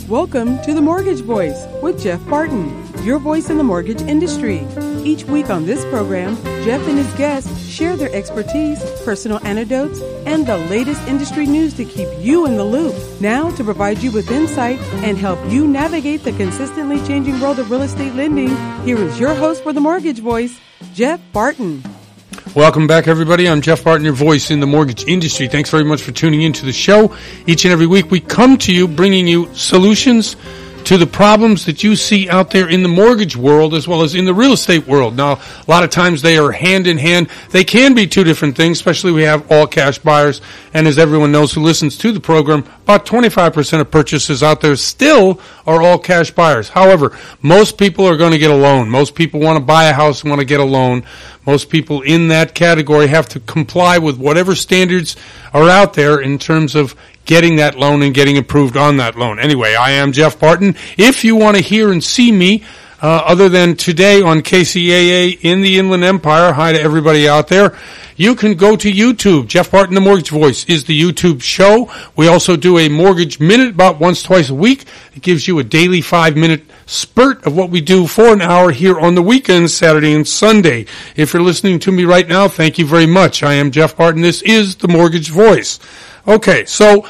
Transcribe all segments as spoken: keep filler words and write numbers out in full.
Welcome to The Mortgage Voice with Jeff Barton, your voice in the mortgage industry. Each week on this program, Jeff and his guests share their expertise, personal anecdotes, and the latest industry news to keep you in the loop. Now, to provide you with insight and help you navigate the consistently changing world of real estate lending, here is your host for The Mortgage Voice, Jeff Barton. Welcome back, everybody. I'm Jeff Barton, your voice in the mortgage industry. Thanks very much for tuning into the show. Each and every week, we come to you bringing you solutions to the problems that you see out there in the mortgage world as well as in the real estate world. Now, a lot of times they are hand in hand. They can be two different things, especially we have all cash buyers. And as everyone knows who listens to the program, about twenty-five percent of purchases out there still are all cash buyers. However, most people are going to get a loan. Most people want to buy a house and want to get a loan. Most people in that category have to comply with whatever standards are out there in terms of getting that loan and getting approved on that loan. Anyway, I am Jeff Barton. If you want to hear and see me, uh, other than today on K C A A in the Inland Empire, hi to everybody out there, you can go to YouTube. Jeff Barton, the Mortgage Voice, is the YouTube show. We also do a Mortgage Minute about once, twice a week. It gives you a daily five-minute spurt of what we do for an hour here on the weekends, Saturday and Sunday. If you're listening to me right now, thank you very much. I am Jeff Barton. This is the Mortgage Voice. Okay, so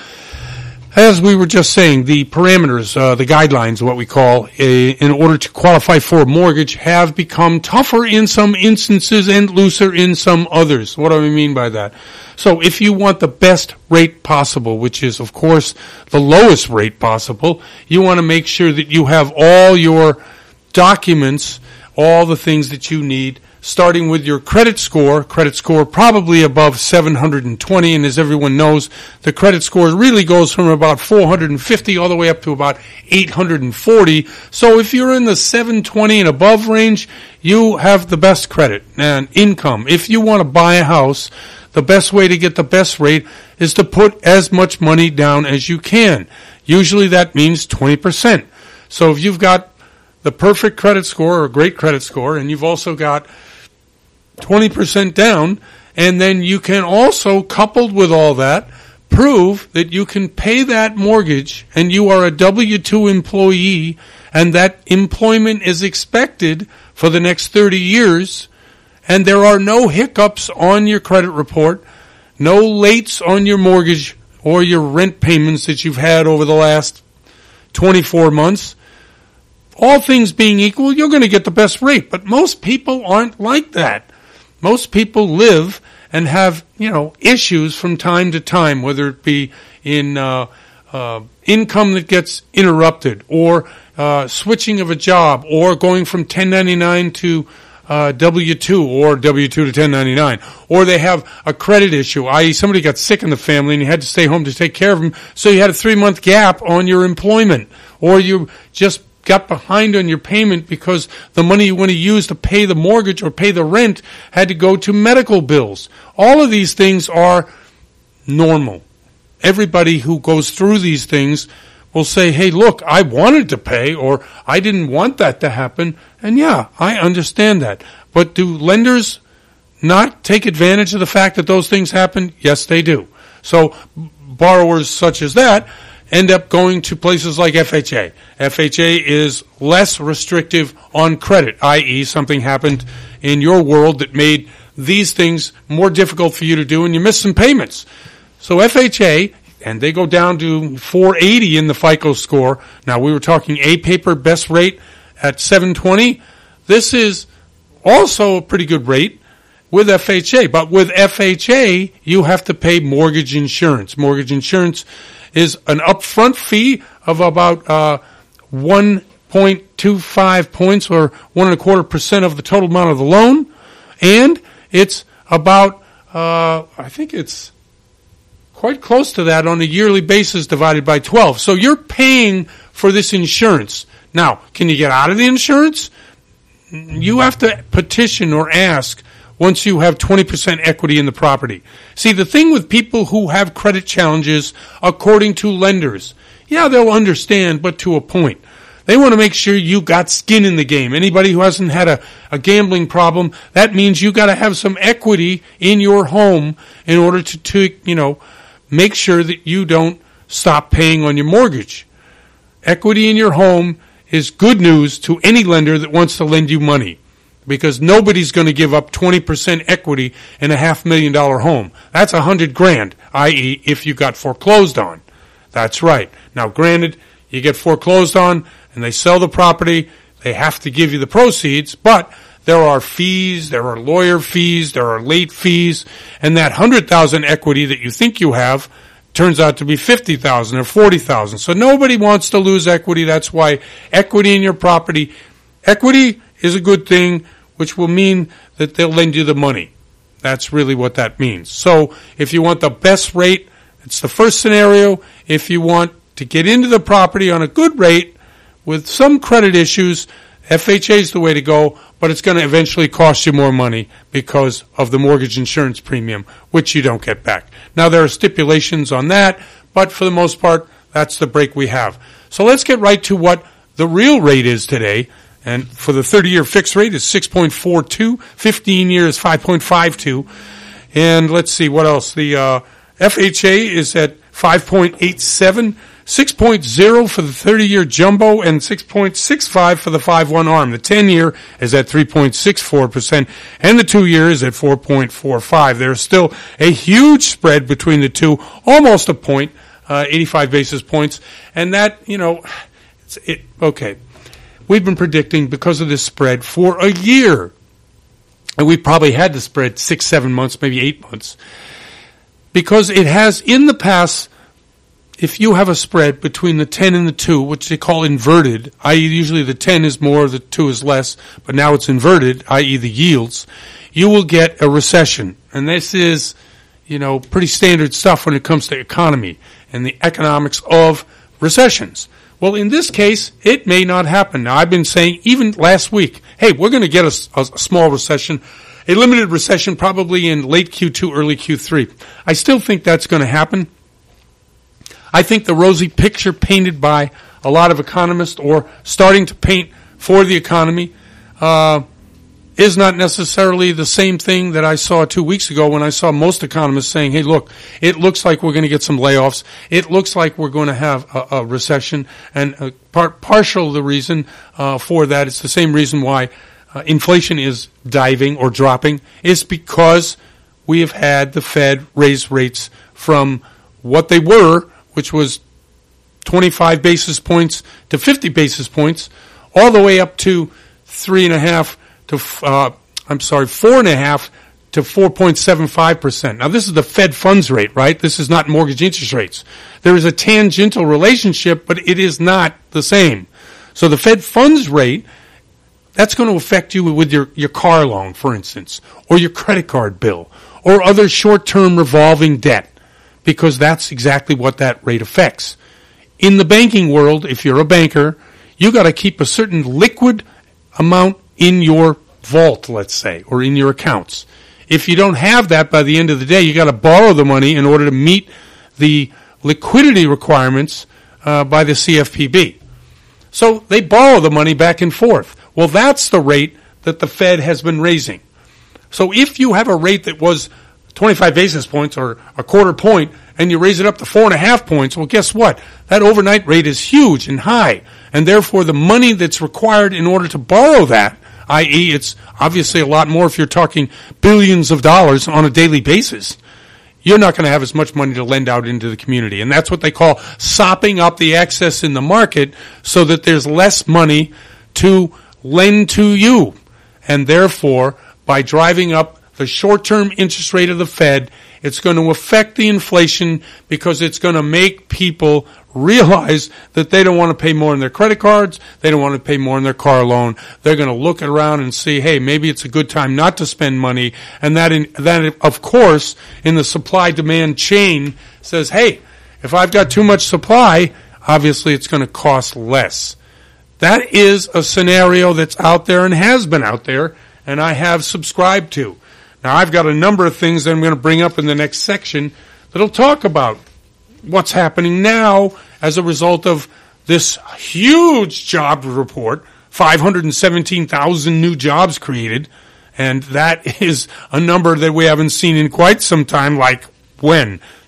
as we were just saying, the parameters, uh, the guidelines, what we call, a, in order to qualify for a mortgage have become tougher in some instances and looser in some others. What do I mean by that? So if you want the best rate possible, which is, of course, the lowest rate possible, you want to make sure that you have all your documents, all the things that you need, starting with your credit score, credit score probably above seven hundred twenty, and as everyone knows, the credit score really goes from about four hundred fifty all the way up to about eight hundred forty. So if you're in the seven twenty and above range, you have the best credit and income. If you want to buy a house, the best way to get the best rate is to put as much money down as you can. Usually that means twenty percent. So if you've got the perfect credit score or a great credit score, and you've also got twenty percent down, and then you can also, coupled with all that, prove that you can pay that mortgage and you are a W two employee and that employment is expected for the next thirty years, and there are no hiccups on your credit report, no lates on your mortgage or your rent payments that you've had over the last twenty-four months. All things being equal, you're going to get the best rate. But most people aren't like that. Most people live and have, you know, issues from time to time, whether it be in uh, uh, income that gets interrupted, or uh, switching of a job, or going from ten ninety-nine to uh, W two, or W two to ten ninety-nine, or they have a credit issue, that is somebody got sick in the family and you had to stay home to take care of them, so you had a three-month gap on your employment, or you just got behind on your payment because the money you want to use to pay the mortgage or pay the rent had to go to medical bills. All of these things are normal. Everybody who goes through these things will say, hey, look, I wanted to pay, or I didn't want that to happen. And yeah, I understand that. But do lenders not take advantage of the fact that those things happen? Yes, they do. So borrowers such as that end up going to places like F H A. F H A is less restrictive on credit, that is something happened in your world that made these things more difficult for you to do and you missed some payments. So F H A, and they go down to four eighty in the FICO score. Now we were talking A paper best rate at seven twenty. This is also a pretty good rate with F H A. But with F H A, you have to pay mortgage insurance. Mortgage insurance is an upfront fee of about uh, one point two five points, or one and a quarter percent of the total amount of the loan, and it's about uh, I think it's quite close to that on a yearly basis divided by twelve. So you're paying for this insurance. Now, can you get out of the insurance? You have to petition or ask once you have twenty percent equity in the property. See, the thing with people who have credit challenges, according to lenders, yeah, they'll understand, but to a point. They want to make sure you got skin in the game. Anybody who hasn't had a, a gambling problem, that means you got to have some equity in your home in order to, to, you know, make sure that you don't stop paying on your mortgage. equity in your home is good news to any lender that wants to lend you money, because nobody's going to give up twenty percent equity in a half million dollar home. That's a hundred grand, that is if you got foreclosed on. That's right. Now, granted, you get foreclosed on and they sell the property, they have to give you the proceeds, but there are fees, there are lawyer fees, there are late fees, and that one hundred thousand dollars equity that you think you have turns out to be fifty thousand dollars or forty thousand dollars. So nobody wants to lose equity. That's why equity in your property, equity is a good thing, which will mean that they'll lend you the money. That's really what that means. So if you want the best rate, it's the first scenario. If you want to get into the property on a good rate with some credit issues, F H A is the way to go, but it's going to eventually cost you more money because of the mortgage insurance premium, which you don't get back. Now, there are stipulations on that, but for the most part, that's the break we have. So let's get right to what the real rate is today. And for the thirty-year fixed rate is six point four two, fifteen years five point five two. And let's see, what else? The uh, F H A is at five point eight seven. six point oh for the thirty-year jumbo and six point six five for the five one arm. The ten-year is at three point six four percent and the two-year is at four point four five. There's still a huge spread between the two, almost a point, uh, eighty-five basis points. And that, you know, it's, it, okay. We've been predicting because of this spread for a year. And we probably had the spread six, seven months, maybe eight months. Because it has in the past, if you have a spread between the ten and the two, which they call inverted, that is usually the ten is more, the two is less, but now it's inverted, that is the yields, you will get a recession. And this is, you know, pretty standard stuff when it comes to economy and the economics of recessions. Well, in this case, it may not happen. Now, I've been saying even last week, hey, we're going to get a, a small recession, a limited recession probably in late Q two, early Q three. I still think that's going to happen. I think the rosy picture painted by a lot of economists or starting to paint for the economy uh, is not necessarily the same thing that I saw two weeks ago when I saw most economists saying, hey, look, it looks like we're going to get some layoffs. It looks like we're going to have a, a recession. And uh, part, partial the reason uh, for that, it's the same reason why uh, inflation is diving or dropping, is because we have had the Fed raise rates from what they were, which was twenty-five basis points to fifty basis points, all the way up to three and a half to, uh, I'm sorry, four and a half to four point seven five percent. Now, this is the Fed funds rate, right? This is not mortgage interest rates. There is a tangential relationship, but it is not the same. So the Fed funds rate, that's going to affect you with your, your car loan, for instance, or your credit card bill, or other short-term revolving debt, because that's exactly what that rate affects. In the banking world, if you're a banker, you got to keep a certain liquid amount in your vault, let's say, or in your accounts. If you don't have that by the end of the day, you got to borrow the money in order to meet the liquidity requirements uh, by the C F P B. So they borrow the money back and forth. Well, that's the rate that the Fed has been raising. So if you have a rate that was twenty-five basis points or a quarter point, and you raise it up to four and a half points, well, guess what? That overnight rate is huge and high, and therefore the money that's required in order to borrow that, that is it's obviously a lot more if you're talking billions of dollars on a daily basis. You're not going to have as much money to lend out into the community, and that's what they call sopping up the excess in the market so that there's less money to lend to you, and therefore, by driving up the short-term interest rate of the Fed, it's going to affect the inflation because it's going to make people realize that they don't want to pay more on their credit cards, they don't want to pay more on their car loan. They're going to look around and see, hey, maybe it's a good time not to spend money. And that, in, that of course, in the supply-demand chain says, hey, if I've got too much supply, obviously it's going to cost less. That is a scenario that's out there and has been out there, and I have subscribed to. Now, I've got a number of things that I'm going to bring up in the next section that'll talk about what's happening now as a result of this huge job report, five hundred seventeen thousand new jobs created, and that is a number that we haven't seen in quite some time, like when?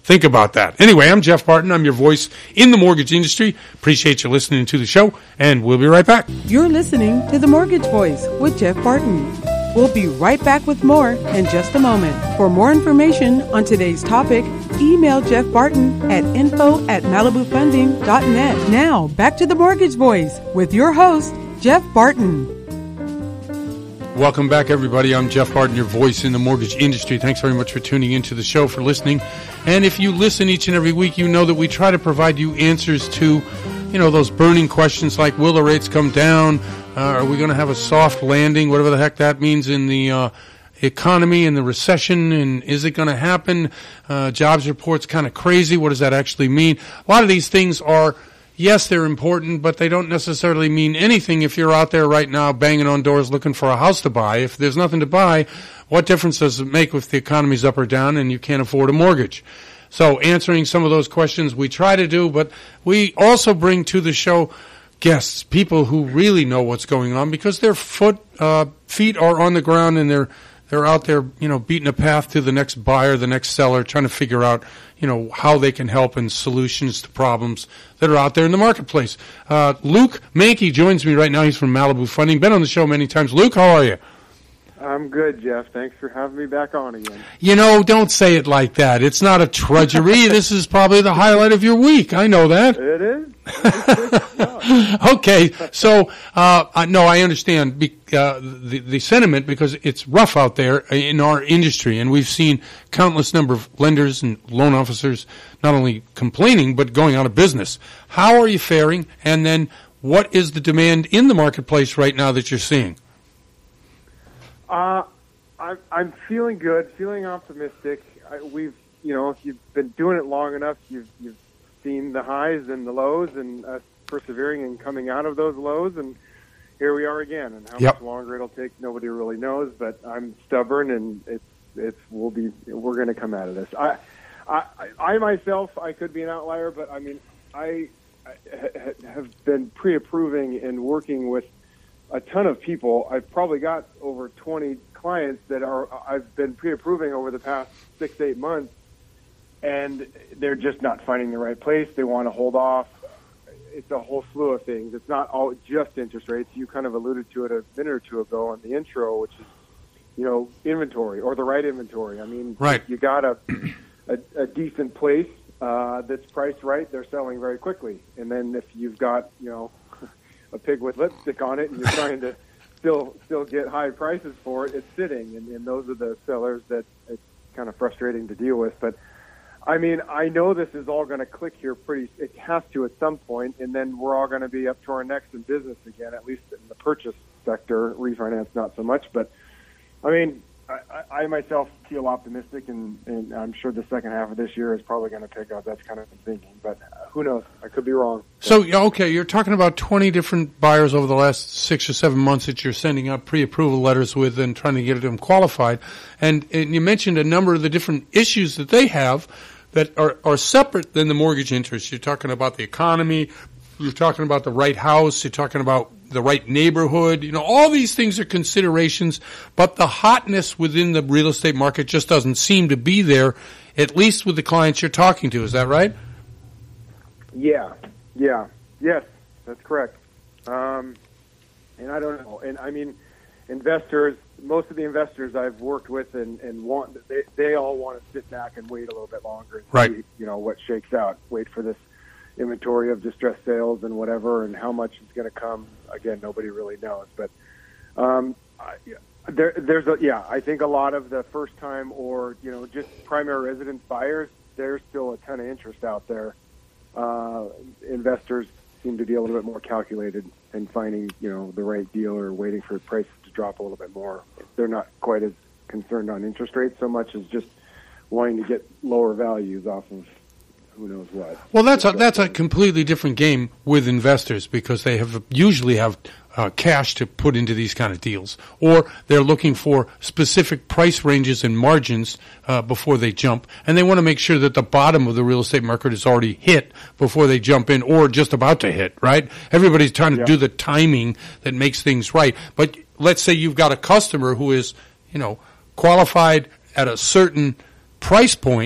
Think about that. Anyway, I'm Jeff Barton. I'm your voice in the mortgage industry. Appreciate you listening to the show, and we'll be right back. You're listening to The Mortgage Voice with Jeff Barton. We'll be right back with more in just a moment. For more information on today's topic, email Jeff Barton at info at malibu funding dot net. Now, back to The Mortgage Voice with your host, Jeff Barton. Welcome back, everybody. I'm Jeff Barton, your voice in the mortgage industry. Thanks very much for tuning into the show, for listening. And if you listen each and every week, you know that we try to provide you answers to, you know, those burning questions like, will the rates come down? Uh, are we going to have a soft landing? Whatever the heck that means in the uh, economy and the recession. And is it going to happen? Uh, jobs report's kind of crazy. What does that actually mean? A lot of these things are, yes, they're important, but they don't necessarily mean anything if you're out there right now banging on doors looking for a house to buy. If there's nothing to buy, what difference does it make if the economy's up or down and you can't afford a mortgage? So answering some of those questions we try to do, but we also bring to the show guests, people who really know what's going on because their foot, uh, feet are on the ground and they're They're out there, you know, beating a path to the next buyer, the next seller, trying to figure out, you know, how they can help and solutions to problems that are out there in the marketplace. Uh, Luke Mankey joins me right now. He's from Malibu Funding. Been on the show many times. Luke, how are you? I'm good, Jeff. Thanks for having me back on again. You know, don't say it like that. It's not a trudgery. This is probably the highlight of your week. I know that. It is. Okay, so uh, no, I understand be, uh, the the sentiment because it's rough out there in our industry, and we've seen countless number of lenders and loan officers not only complaining but going out of business. How are you faring? And then, what is the demand in the marketplace right now that you're seeing? Uh, I'm I'm feeling good, feeling optimistic. I, we've, you know, if you've been doing it long enough, you've you've seen the highs and the lows, and us persevering and coming out of those lows, and here we are again. And how yep. much longer it'll take, nobody really knows. But I'm stubborn, and it's it's we'll be we're going to come out of this. I, I I myself I could be an outlier, but I mean I, I have been pre-approving and working with a ton of people. I've probably got over twenty clients that are I've been pre-approving over the past six, eight months, and they're just not finding the right place. They want to hold off. It's a whole slew of things. It's not all just interest rates. You kind of alluded to it a minute or two ago on the intro, which is, you know, inventory or the right inventory. I mean, right. you got a, a, a decent place uh, that's priced right, they're selling very quickly. And then if you've got, you know, a pig with lipstick on it and you're trying to still still get high prices for it, it's sitting. And, and those are the sellers that it's kind of frustrating to deal with. But, I mean, I know this is all going to click here pretty – it has to at some point, and then we're all going to be up to our necks in business again, at least in the purchase sector. Refinance, not so much. But, I mean, I, I myself feel optimistic, and, and I'm sure the second half of this year is probably going to pick up. That's kind of thinking. But who knows? I could be wrong. So, okay, you're talking about twenty different buyers over the last six or seven months that you're sending out pre-approval letters with and trying to get them qualified. And, and you mentioned a number of the different issues that they have that are, are separate than the mortgage interest. You're talking about the economy. You're talking about the right house. You're talking about the right neighborhood. You know, all these things are considerations, but the hotness within the real estate market just doesn't seem to be there, at least with the clients you're talking to. Is that right? Yeah. Yeah. Yes, that's correct. Um, and I don't know. And I mean, investors, most of the investors I've worked with and, and want, they, they all want to sit back and wait a little bit longer and right. see, you know, what shakes out. Wait for this inventory of distressed sales and whatever, and how much is going to come. Again, nobody really knows. But um, I, there, there's a, yeah, I think a lot of the first time or, you know, just primary residence buyers, there's still a ton of interest out there. Uh, investors seem to be a little bit more calculated in finding, you know, the right deal or waiting for prices to drop a little bit more. They're not quite as concerned on interest rates so much as just wanting to get lower values off of who knows what. Well, that's a, that's a completely different game with investors because they have usually have uh, cash to put into these kind of deals, or they're looking for specific price ranges and margins uh, before they jump, and they want to make sure that the bottom of the real estate market is already hit before they jump in, or just about to hit. Right? Everybody's trying to yeah. do the timing that makes things right. But let's say you've got a customer who is, you know, qualified at a certain price point,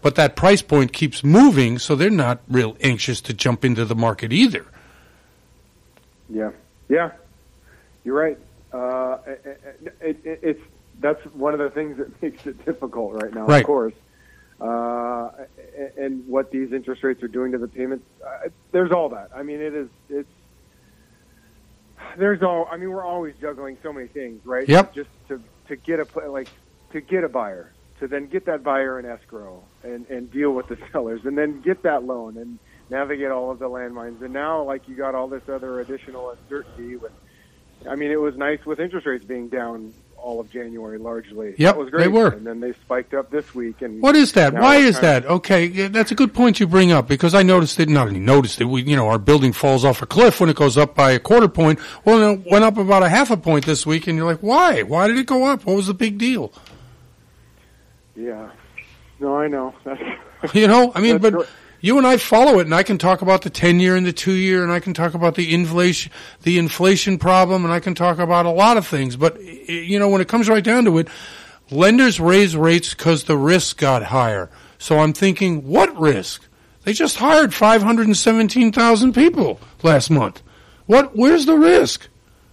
but that price point keeps moving, so they're not real anxious to jump into the market either. Yeah, yeah, you're right. Uh, it, it, it, it's that's one of the things that makes it difficult right now, right. of course. Uh, and what these interest rates are doing to the payments, uh, there's all that. I mean, it is, it's, there's all, I mean, we're always juggling so many things, right? Yep. Just to, to get a, like, to get a buyer, to then get that buyer in escrow and, and deal with the sellers and then get that loan and navigate all of the landmines. And now, like, you got all this other additional uncertainty with, I mean, it was nice with interest rates being down all of January largely. Yep, that was great. they were. And then they spiked up this week. And what is that? Why is that? Of, okay, yeah, that's a good point you bring up, because I noticed it, not only noticed it, we, you know, our building falls off a cliff when it goes up by a quarter point. Well, it went up about a half a point this week, and you're like, why? Why did it go up? What was the big deal? Yeah. No, I know. That's, you know, I mean, but... Right. You and I follow it, and I can talk about the ten-year and the two-year, and I can talk about the inflation, the inflation problem, and I can talk about a lot of things. But, you know, when it comes right down to it, lenders raise rates because the risk got higher. So I'm thinking, what risk? They just hired five hundred seventeen thousand people last month. What? Where's the risk?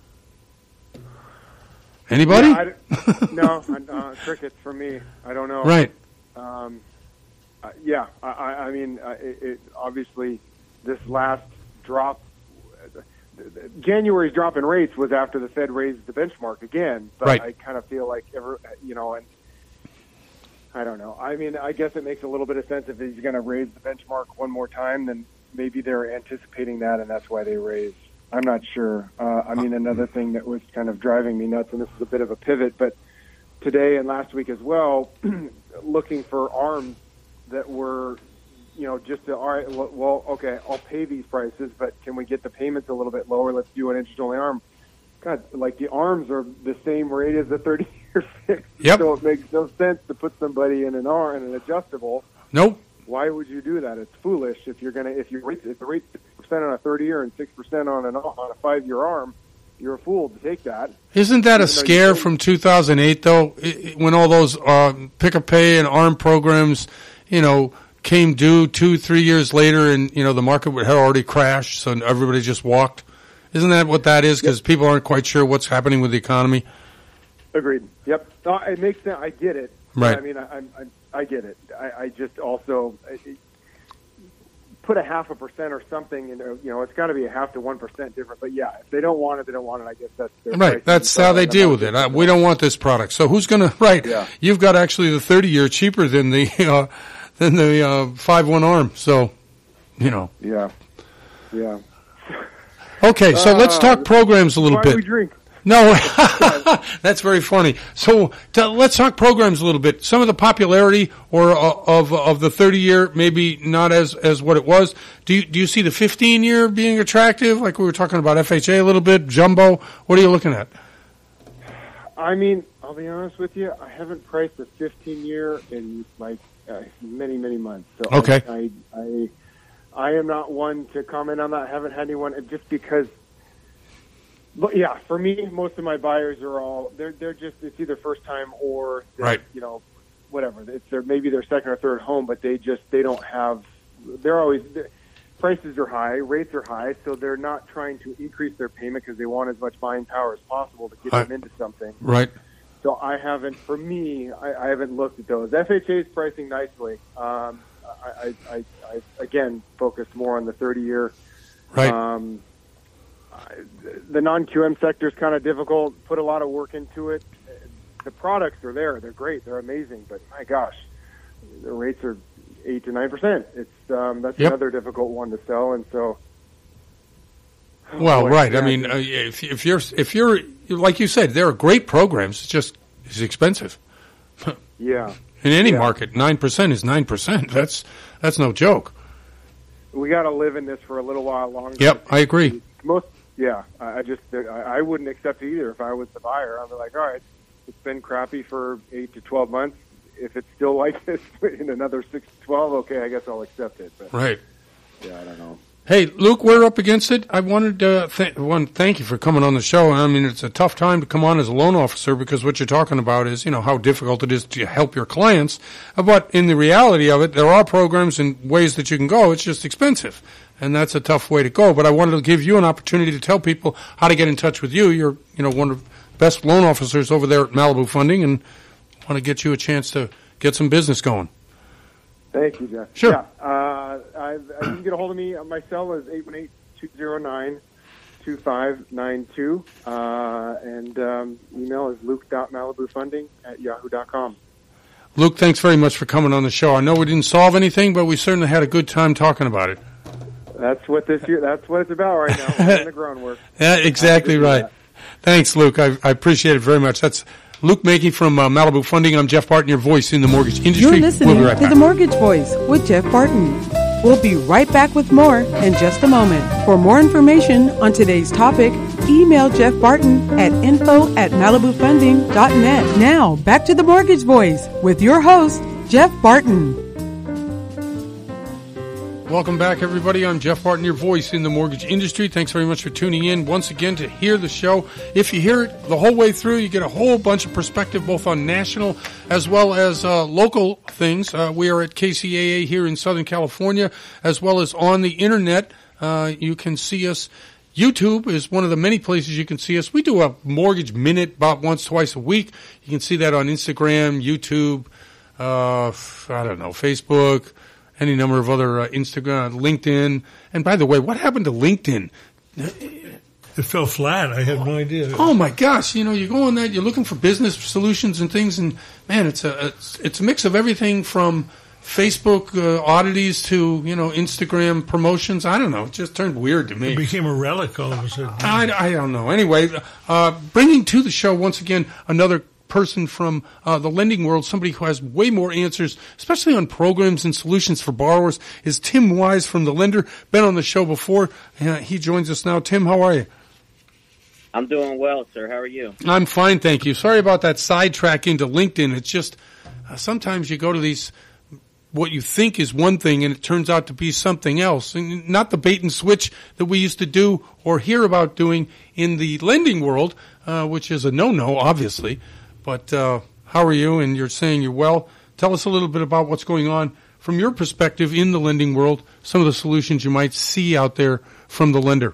Anybody? Yeah, I, no, uh, crickets for me. I don't know. Right. Um, Uh, yeah, I, I mean, uh, it, it, obviously, this last drop, uh, January's drop in rates was after the Fed raised the benchmark again. But right. I kind of feel like, ever, you know, and I don't know. I mean, I guess it makes a little bit of sense if he's going to raise the benchmark one more time, then maybe they're anticipating that, and that's why they raised. I'm not sure. Uh, I mean, another thing that was kind of driving me nuts, and this is a bit of a pivot, but today and last week as well, looking for arms that were, you know, just to, all right, well, okay, I'll pay these prices, but can we get the payments a little bit lower? Let's do an interest-only arm. God, like the arms are the same rate as the thirty-year fix. Yep. So it makes no sense to put somebody in an arm and an adjustable. Nope. Why would you do that? It's foolish. If you're gonna, if you rate, if the rate's six percent on a thirty-year and six percent on an on a five-year arm, you're a fool to take that. Isn't that a scare from two thousand eight though? It, when all those uh, pick-a-pay and arm programs, you know, came due two, three years later, and, you know, the market had already crashed, so everybody just walked. Isn't that what that is? Because yep. people aren't quite sure what's happening with the economy. Agreed. Yep. Uh, it makes sense. I get it. Right. I mean, I, I, I get it. I, I just also it, put a half a percent or something, and you know, it's got to be a half to one percent different. But yeah, if they don't want it, they don't want it. I guess that's their right. That's how they deal with it. Uh, we don't want this product. So who's going to? Right. Yeah. You've got actually the thirty-year cheaper than the. Uh, Than the uh, five one arm, so, you know. Yeah, yeah. Okay, so uh, let's talk programs a little why bit. We drink? No, that's very funny. So to, let's talk programs a little bit. Some of the popularity or uh, of of the thirty year, maybe not as as what it was. Do you do you see the fifteen year being attractive? Like we were talking about F H A a little bit, jumbo. What are you looking at? I mean, I'll be honest with you. I haven't priced a fifteen year in like. Uh, many, many months. So okay. I, I, I, I am not one to comment on that. I haven't had anyone just because. But yeah, for me, most of my buyers are all they're they're just it's either first time or right. You know, whatever. It's their maybe their second or third home, but they just they don't have. They're always they're, prices are high, rates are high, so they're not trying to increase their payment because they want as much buying power as possible to get I, them into something. Right. So I haven't, for me, I, I haven't looked at those. F H A is pricing nicely. Um, I, I, I, I, again, focused more on the thirty-year. Right. Um, I, the non-Q M sector is kind of difficult. Put a lot of work into it. The products are there. They're great. They're amazing. But, my gosh, the rates are eight to nine percent. It's um, That's yep. another difficult one to sell. And so... Well, boy, right. yeah, I mean, uh, if, if you're, if you're, like you said, there are great programs. It's just, it's expensive. Yeah. In any yeah. market, nine percent is nine percent. That's, that's no joke. We got to live in this for a little while longer. Yep, I agree. Most, yeah, I just, I, I wouldn't accept it either if I was the buyer. I'd be like, all right, it's been crappy for eight to twelve months. If it's still like this in another six to twelve, okay, I guess I'll accept it. But, right. Yeah, I don't know. Hey, Luke, we're up against it. I wanted to th- one, thank you for coming on the show. I mean, it's a tough time to come on as a loan officer because what you're talking about is, you know, how difficult it is to help your clients. But in the reality of it, there are programs and ways that you can go. It's just expensive, and that's a tough way to go. But I wanted to give you an opportunity to tell people how to get in touch with you. You're, you know, one of the best loan officers over there at Malibu Funding, and want to get you a chance to get some business going. Thank you, Jeff. Sure. Yeah, uh, I, you can get a hold of me. My cell is eight one eight, two zero nine, two five nine two, uh, and um, email is luke dot malibu funding at yahoo dot com. Luke, thanks very much for coming on the show. I know we didn't solve anything, but we certainly had a good time talking about it. That's what this year. That's what it's about right now. We're doing the groundwork. Yeah, exactly right. That. Thanks, Luke. I, I appreciate it very much. That's Luke Mackey from uh, Malibu Funding. I'm Jeff Barton, your voice in the mortgage industry. You're listening we'll be right to back. The Mortgage Voice with Jeff Barton. We'll be right back with more in just a moment. For more information on today's topic, email Jeff Barton at info at malibu funding dot net. Now, back to The Mortgage Voice with your host, Jeff Barton. Welcome back, everybody. I'm Jeff Barton, your voice in the mortgage industry. Thanks very much for tuning in once again to hear the show. If you hear it the whole way through, you get a whole bunch of perspective, both on national as well as uh, local things. Uh, we are at K C A A here in Southern California, as well as on the internet. Uh, you can see us. YouTube is one of the many places you can see us. We do a mortgage minute about once, twice a week. You can see that on Instagram, YouTube, uh, I don't know, Facebook, any number of other uh, Instagram, LinkedIn. And by the way, what happened to LinkedIn? It fell flat. I have no idea. Oh my gosh! You know, you go on that, you're looking for business solutions and things, and man, it's a it's, it's a mix of everything from Facebook uh, oddities to, you know, Instagram promotions. I don't know. It just turned weird to me. It became a relic all of a sudden. I, I don't know. Anyway, uh, bringing to the show once again another person from uh, the lending world, somebody who has way more answers, especially on programs and solutions for borrowers, is Tim Wise from The Lender. Been on the show before. Uh, he joins us now. Tim, how are you? I'm doing well, sir. How are you? I'm fine, thank you. Sorry about that sidetrack into LinkedIn. It's just uh, sometimes you go to these, what you think is one thing and it turns out to be something else. And not the bait and switch that we used to do or hear about doing in the lending world, uh, which is a no-no, obviously. But uh, how are you? And you're saying you're well. Tell us a little bit about what's going on from your perspective in the lending world, some of the solutions you might see out there from the lender.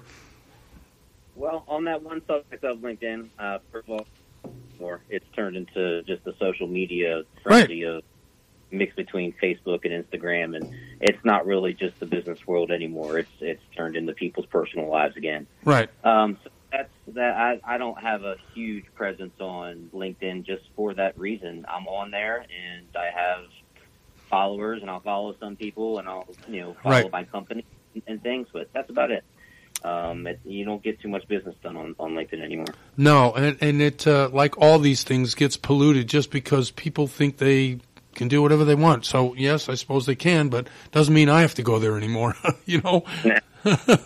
Well, on that one subject of LinkedIn, uh, first of all, or it's turned into just a social media frenzy Right. of mix between Facebook and Instagram, and it's not really just the business world anymore. It's it's turned into people's personal lives again. Right. Um, so that's that. I, I don't have a huge presence on LinkedIn just for that reason. I'm on there, and I have followers, and I'll follow some people, and I'll you know follow Right. my company and, and things. But that's about it. Um, it, you don't get too much business done on, on LinkedIn anymore. No, and, and it, uh, like all these things, gets polluted just because people think they can do whatever they want. So, yes, I suppose they can, but doesn't mean I have to go there anymore, you know? But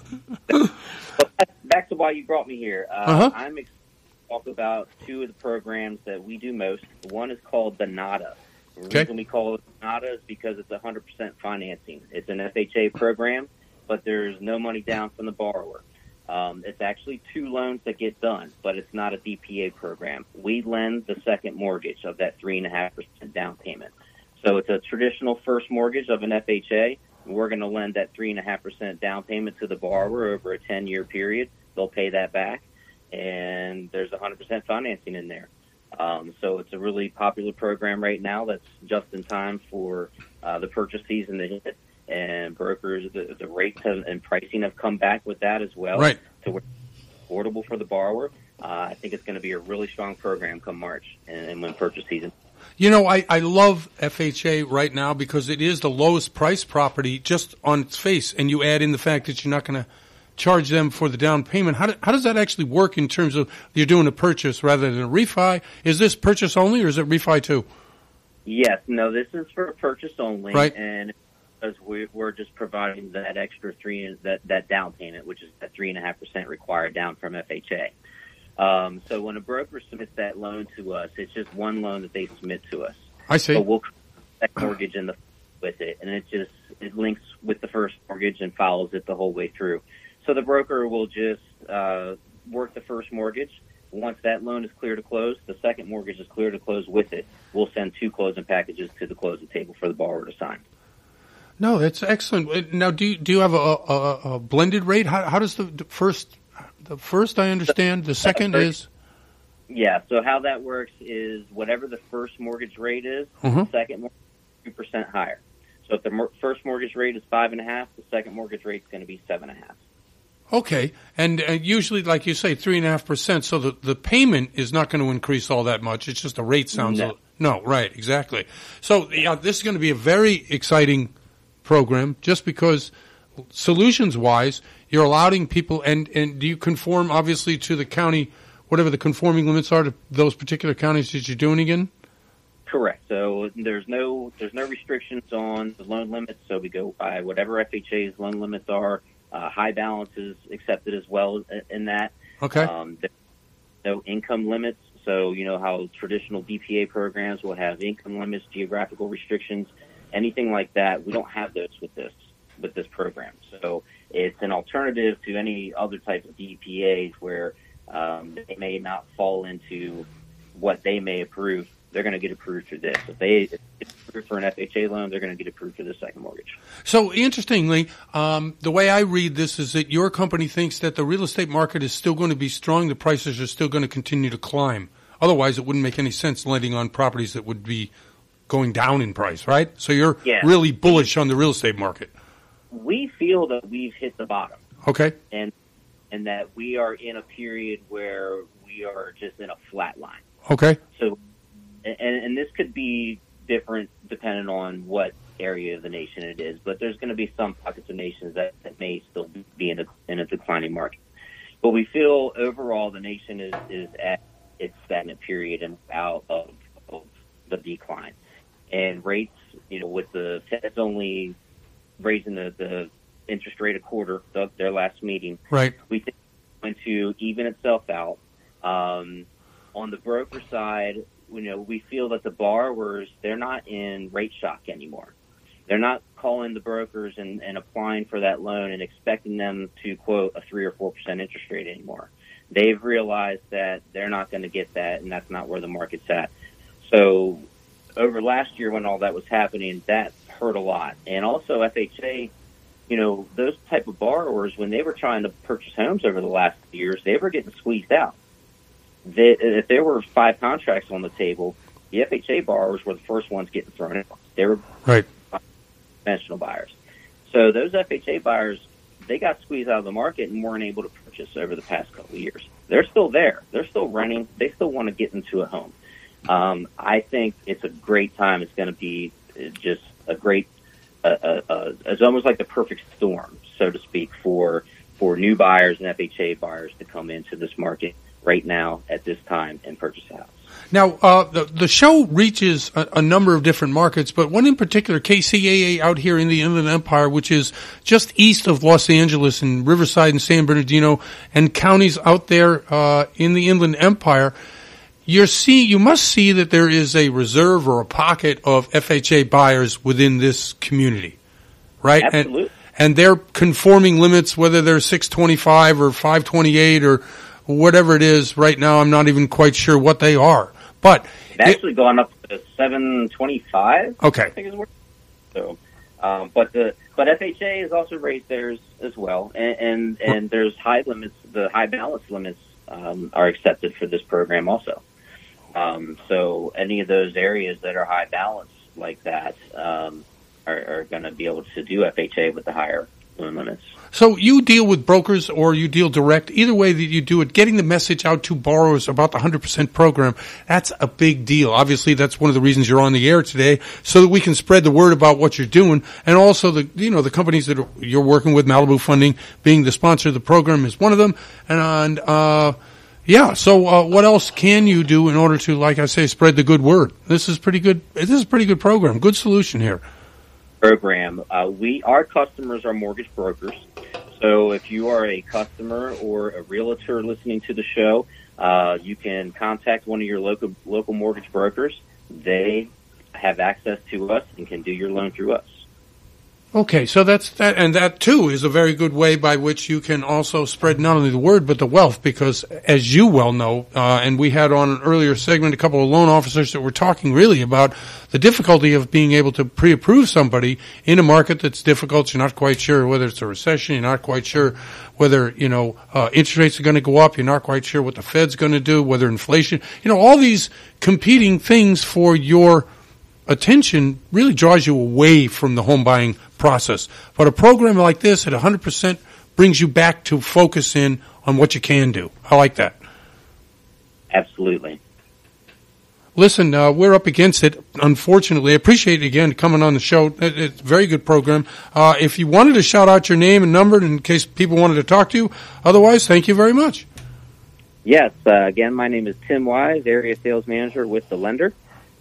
back, back to why you brought me here. Uh, Uh-huh. I'm excited to talk about two of the programs that we do most. One is called the NADA. The Okay. reason we call it NADA is because it's one hundred percent financing. It's an F H A program, but there's no money down from the borrower. Um, it's actually two loans that get done, but it's not a D P A program. We lend the second mortgage of that three point five percent down payment. So it's a traditional first mortgage of an F H A. We're going to lend that three point five percent down payment to the borrower over a ten-year period. They'll pay that back, and there's one hundred percent financing in there. Um, so it's a really popular program right now that's just in time for uh, the purchase season to hit. And brokers, the, the rates have, and pricing have come back with that as well. Right. So we're affordable for the borrower. Uh, I think it's going to be a really strong program come March and, and when purchase season. You know, I, I love F H A right now because it is the lowest price property just on its face, and you add in the fact that you're not going to charge them for the down payment. How, do, how does that actually work in terms of you're doing a purchase rather than a refi? Is this purchase only or is it refi too? Yes. No, this is for purchase only. Right. And because we, we're just providing that extra three, that, that down payment, which is that three and a half percent required down from F H A. Um, so when a broker submits that loan to us, it's just one loan that they submit to us. I see. So we'll create that mortgage in the with it, and it just it links with the first mortgage and follows it the whole way through. So the broker will just uh, work the first mortgage. Once that loan is clear to close, the second mortgage is clear to close with it. We'll send two closing packages to the closing table for the borrower to sign. No, that's excellent. Now, do you, do you have a, a, a blended rate? How, how does the, the first, the first I understand, the second is? Yeah, so how that works is whatever the first mortgage rate is, Mm-hmm. the second mortgage is two percent higher. So if the mor- first mortgage rate is five and a half, the second mortgage rate is going to be seven and a half. Okay, and uh, usually, like you say, three and a half percent. So the, the payment is not going to increase all that much. It's just the rate sounds. No, a, no right, exactly. So yeah, this is going to be a very exciting program, just because solutions wise, you're allowing people, and and do you conform obviously to the county, whatever the conforming limits are to those particular counties that you're doing again? Correct. So there's no there's no restrictions on the loan limits. So we go by whatever F H A's loan limits are. Uh, high balance is accepted as well in that. Okay. Um, there's no income limits. So you know how traditional D P A programs will have income limits, geographical restrictions, anything like that. We don't have those with this with this program. So it's an alternative to any other type of D P As where um, they may not fall into what they may approve. They're going to get approved for this. If they get approved for an F H A loan, they're going to get approved for the second mortgage. So interestingly, um, the way I read this is that your company thinks that the real estate market is still going to be strong. The prices are still going to continue to climb. Otherwise, it wouldn't make any sense lending on properties that would be going down in price, right? So you're yeah. really bullish on the real estate market. We feel that we've hit the bottom. Okay. And and that we are in a period where we are just in a flat line. Okay. So, and, and this could be different depending on what area of the nation it is, but there's going to be some pockets of nations that, that may still be in a, in a declining market. But we feel overall the nation is, is at its stagnant period and out of, of the decline. And rates, you know, with the Fed's only raising the, the interest rate a quarter, the, their last meeting, right? We think it's going to even itself out. Um, on the broker side, you know, we feel that the borrowers, they're not in rate shock anymore. They're not calling the brokers and, and applying for that loan and expecting them to quote a three or four percent interest rate anymore. They've realized that they're not going to get that, and that's not where the market's at. So over last year when all that was happening, that hurt a lot. And also F H A, you know, those type of borrowers, when they were trying to purchase homes over the last years, they were getting squeezed out. They, if there were five contracts on the table, the F H A borrowers were the first ones getting thrown out. They were right. conventional buyers. So those F H A buyers, they got squeezed out of the market and weren't able to purchase over the past couple of years. They're still there. They're still renting. They still want to get into a home. Um, I think it's a great time. It's going to be just a great, uh, uh, uh, it's almost like the perfect storm, so to speak, for for new buyers and F H A buyers to come into this market right now at this time and purchase a house. Now, uh, the, the show reaches a, a number of different markets, but one in particular, K C A A out here in the Inland Empire, which is just east of Los Angeles and Riverside and San Bernardino and counties out there uh, in the Inland Empire. You're see, you must see that there is a reserve or a pocket of F H A buyers within this community, right? Absolutely. And, and they're conforming limits, whether they're six twenty-five or five twenty-eight or whatever it is. Right now, I'm not even quite sure what they are. But it's actually it, gone up to seven twenty-five. Okay. I think is where. So, um, but the but F H A has also raised theirs as well, and and, and there's high limits. The high balance limits um, are accepted for this program also. Um, so any of those areas that are high balance like that um, are, are going to be able to do F H A with the higher loan limits. So you deal with brokers or you deal direct. Either way that you do it, getting the message out to borrowers about the one hundred percent program, that's a big deal. Obviously, that's one of the reasons you're on the air today, so that we can spread the word about what you're doing. And also, the you know the companies that are, you're working with, Malibu Funding being the sponsor of the program is one of them. And, uh, yeah, so uh, what else can you do in order to, like I say, spread the good word? This is pretty good. This is a pretty good program. Good solution here. Program. Uh, we our customers are mortgage brokers. So if you are a customer or a realtor listening to the show, uh, you can contact one of your local local mortgage brokers. They have access to us and can do your loan through us. Okay, so that's that, and that too is a very good way by which you can also spread not only the word but the wealth, because as you well know, uh, and we had on an earlier segment a couple of loan officers that were talking really about the difficulty of being able to pre-approve somebody in a market that's difficult. You're not quite sure whether it's a recession. You're not quite sure whether, you know, uh, interest rates are going to go up. You're not quite sure what the Fed's going to do, whether inflation, you know, all these competing things for your attention really draws you away from the home buying process. But a program like this at one hundred percent brings you back to focus in on what you can do. I like that. Absolutely. Listen, uh, we're up against it, unfortunately. I appreciate it, again, coming on the show. It, it's a very good program. Uh, if you wanted to shout out your name and number in case people wanted to talk to you, otherwise, thank you very much. Yes. Uh, again, my name is Tim Wise, Area Sales Manager with The Lender,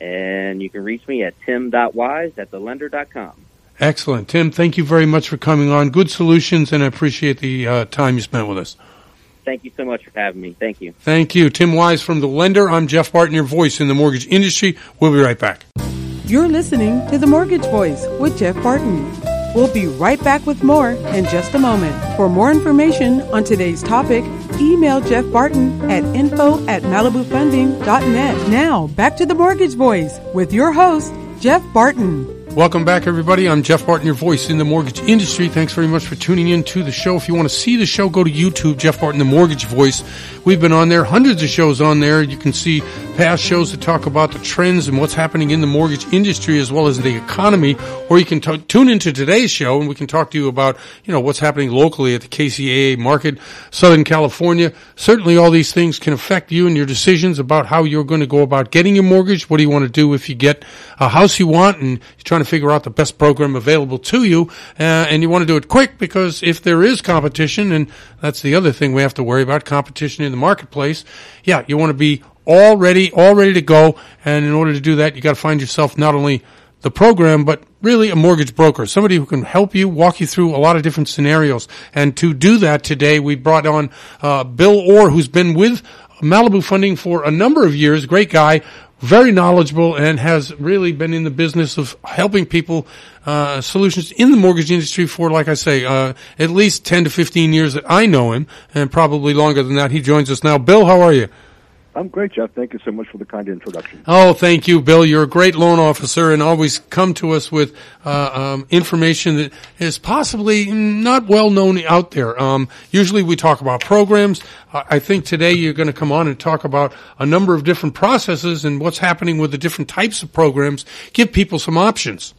and you can reach me at tim dot wise at the lender dot com. Excellent. Tim, thank you very much for coming on. Good solutions, and I appreciate the uh, time you spent with us. Thank you so much for having me. Thank you. Thank you. Tim Wise from The Lender. I'm Jeff Barton, your voice in the mortgage industry. We'll be right back. You're listening to The Mortgage Voice with Jeff Barton. We'll be right back with more in just a moment. For more information on today's topic, email Jeff Barton at info at malibu funding dot net. Now, back to The Mortgage Voice with your host, Jeff Barton. Welcome back, everybody. I'm Jeff Barton, your voice in the mortgage industry. Thanks very much for tuning in to the show. If you want to see the show, go to YouTube, Jeff Barton, the Mortgage Voice. We've been on there, hundreds of shows on there. You can see past shows that talk about the trends and what's happening in the mortgage industry as well as the economy. Or you can t- tune into today's show, and we can talk to you about, you know, what's happening locally at the K C A A market, Southern California. Certainly all these things can affect you and your decisions about how you're going to go about getting your mortgage. What do you want to do if you get a house you want and you're trying to figure out the best program available to you, uh, and you want to do it quick, because if there is competition, and that's the other thing we have to worry about, competition in the marketplace, yeah, you want to be all ready, all ready to go, and in order to do that, you got to find yourself not only the program, but really a mortgage broker, somebody who can help you, walk you through a lot of different scenarios. And to do that today, we brought on uh, Bill Orr, who's been with Malibu Funding for a number of years, great guy, very knowledgeable, and has really been in the business of helping people, uh, solutions in the mortgage industry for, like I say, uh, at least ten to fifteen years that I know him, and probably longer than that. He joins us now. Bill, how are you? I'm great, Jeff. Thank you so much for the kind introduction. Oh, thank you, Bill. You're a great loan officer and always come to us with uh, um, information that is possibly not well known out there. Um, usually we talk about programs. I think today you're going to come on and talk about a number of different processes and what's happening with the different types of programs. Give people some options.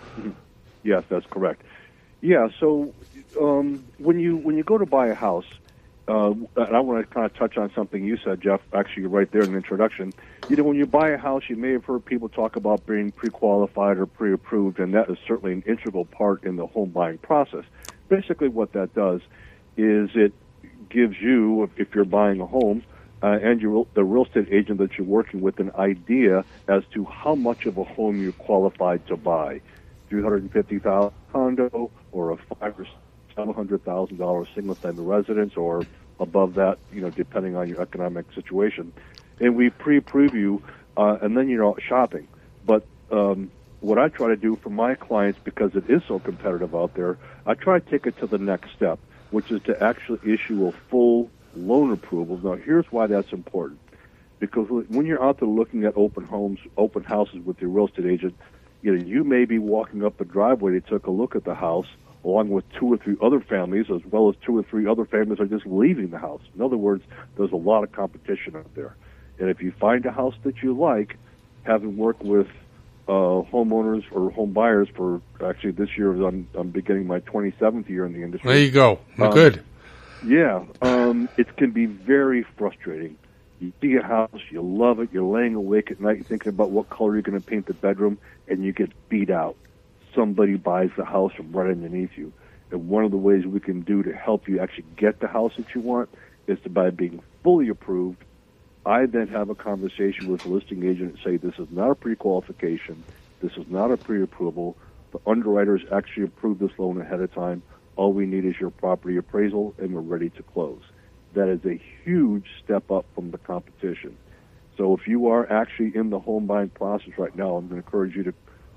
Yes, that's correct. Yeah, so um, when you when you go to buy a house, Uh, and I want to kind of touch on something you said, Jeff, actually right there in the introduction. You know, when you buy a house, you may have heard people talk about being pre-qualified or pre-approved, and that is certainly an integral part in the home buying process. Basically what that does is it gives you, if, if you're buying a home, uh, and your, the real estate agent that you're working with, an idea as to how much of a home you're qualified to buy. three hundred fifty thousand dollars condo, or a five or seven hundred thousand dollars single-family residence, or above that, you know, depending on your economic situation. And we pre-approve you, uh, and then you're out shopping. But um, what I try to do for my clients, because it is so competitive out there, I try to take it to the next step, which is to actually issue a full loan approval. Now, here's why that's important. Because when you're out there looking at open homes, open houses with your real estate agent, you know, you may be walking up the driveway to take a look at the house, along with two or three other families, as well as two or three other families are just leaving the house. In other words, there's a lot of competition out there. And if you find a house that you like, having worked with uh, homeowners or home buyers for, actually this year, I'm, I'm beginning my twenty-seventh year in the industry. There you go. Um, Good. Yeah. Um, it can be very frustrating. You see a house, you love it, you're laying awake at night thinking about what color you're going to paint the bedroom, and you get beat out. Somebody buys the house from right underneath you. And one of the ways we can do to help you actually get the house that you want is to, by being fully approved, I then have a conversation with the listing agent and say, this is not a pre-qualification, this is not a pre-approval, the underwriters actually approved this loan ahead of time, all we need is your property appraisal, and we're ready to close. That is a huge step up from the competition. So if you are actually in the home buying process right now, I'm going to encourage you to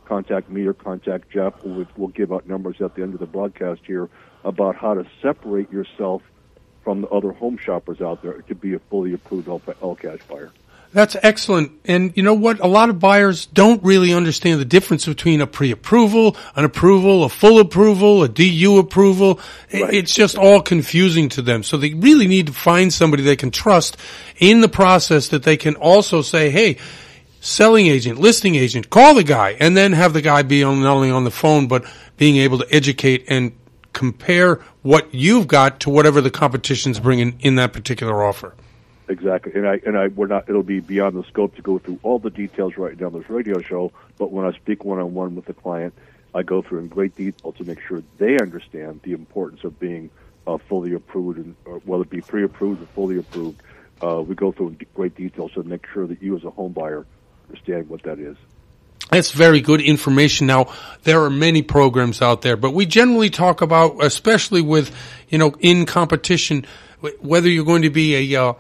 contact me or contact Jeff. We'll, we'll give out numbers at the end of the broadcast here about how to separate yourself from the other home shoppers out there to be a fully approved all cash buyer. That's excellent. And you know what? A lot of buyers don't really understand the difference between a pre-approval, an approval, a full approval, a D U approval. Right. It's just all confusing to them. So they really need to find somebody they can trust in the process, that they can also say, hey, selling agent, listing agent, call the guy, and then have the guy be on, not only on the phone, but being able to educate and compare what you've got to whatever the competition's bringing in that particular offer. Exactly, and I and I we're not. It'll be beyond the scope to go through all the details right now on this radio show. But when I speak one on one with the client, I go through in great detail to make sure they understand the importance of being uh, fully approved, and or whether it be pre-approved or fully approved. Uh, we go through in great detail to make sure that you, as a home buyer, understand what that is. That's very good information. Now, there are many programs out there, but we generally talk about, especially with, you know, in competition, whether you're going to be a uh,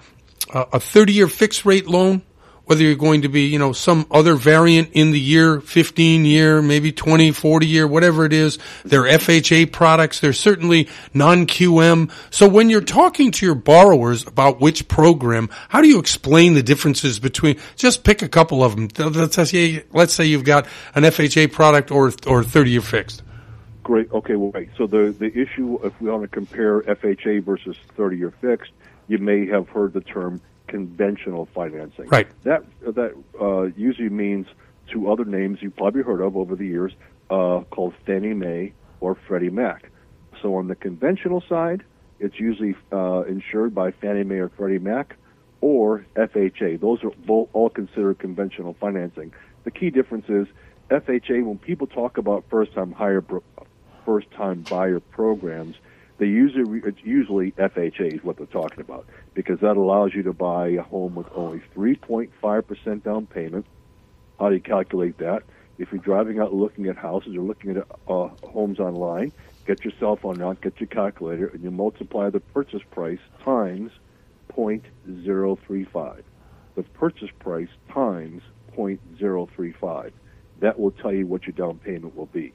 a thirty-year fixed rate loan, whether you're going to be, you know, some other variant in the year, fifteen-year, maybe twenty, forty-year, whatever it is. They're F H A products. They're certainly non-Q M. So when you're talking to your borrowers about which program, how do you explain the differences between, just pick a couple of them. Let's say, let's say you've got an F H A product or or thirty-year fixed. Great. Okay, well, right. So the, the issue, if we want to compare F H A versus thirty-year fixed, you may have heard the term conventional financing. Right. That that uh, usually means two other names you've probably heard of over the years, uh, called Fannie Mae or Freddie Mac. So on the conventional side, it's usually uh, insured by Fannie Mae or Freddie Mac or F H A. Those are both all considered conventional financing. The key difference is F H A, when people talk about first-time hire, first-time buyer programs, They usually it's usually F H A is what they're talking about, because that allows you to buy a home with only three point five percent down payment. How do you calculate that? If you're driving out looking at houses or looking at uh, homes online, get your cell phone out, get your calculator, and you multiply the purchase price times zero point zero three five. The purchase price times zero point zero three five. That will tell you what your down payment will be.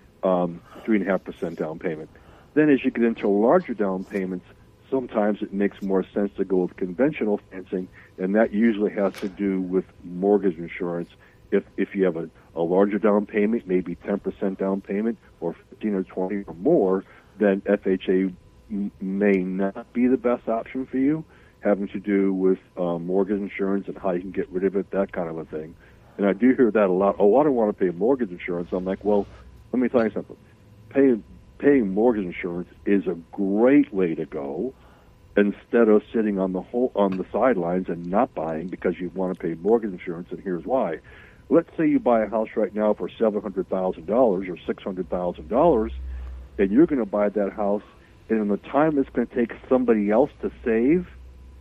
Um, three point five percent down payment. Then as you get into larger down payments, sometimes it makes more sense to go with conventional financing, and that usually has to do with mortgage insurance. If if you have a, a larger down payment, maybe ten percent down payment, or fifteen or twenty or more, then F H A m- may not be the best option for you, having to do with uh, mortgage insurance and how you can get rid of it, that kind of a thing. And I do hear that a lot. Oh, I don't want to pay mortgage insurance. I'm like, well, let me tell you something. Pay Paying mortgage insurance is a great way to go, instead of sitting on the whole, on the sidelines and not buying because you want to pay mortgage insurance. And here's why: let's say you buy a house right now for seven hundred thousand dollars or six hundred thousand dollars, and you're going to buy that house, and in the time it's going to take somebody else to save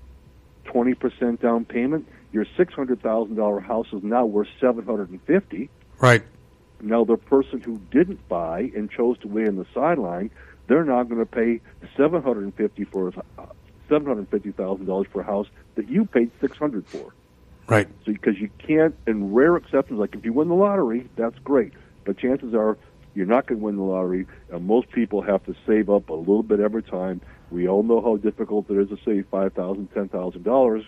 twenty percent down payment, your six hundred thousand dollar house is now worth seven hundred and fifty. Right. Now, the person who didn't buy and chose to wait on the sideline, they're now going to pay seven hundred fifty for seven hundred fifty thousand dollars for a house that you paid six hundred for. Right. So, because you can't, in rare exceptions, like if you win the lottery, that's great, but chances are you're not going to win the lottery, and most people have to save up a little bit every time. We all know how difficult it is to save five thousand dollars, ten thousand dollars.